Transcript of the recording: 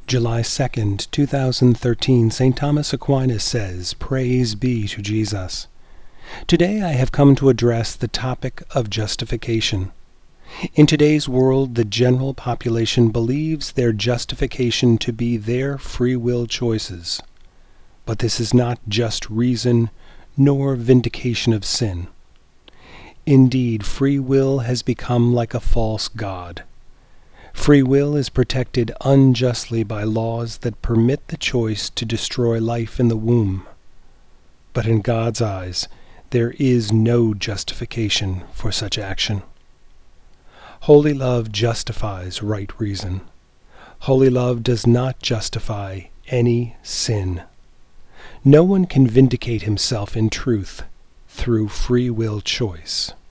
July 2nd, 2013, St. Thomas Aquinas says, "Praise be to Jesus." Today I have come to address the topic of justification. In today's world, the general population believes their justification to be their free will choices. But this is not just reason, nor vindication of sin. Indeed, free will has become like a false god. Free will is protected unjustly by laws that permit the choice to destroy life in the womb. But in God's eyes, there is no justification for such action. Holy love justifies right reason. Holy love does not justify any sin. No one can vindicate himself in truth through free will choice.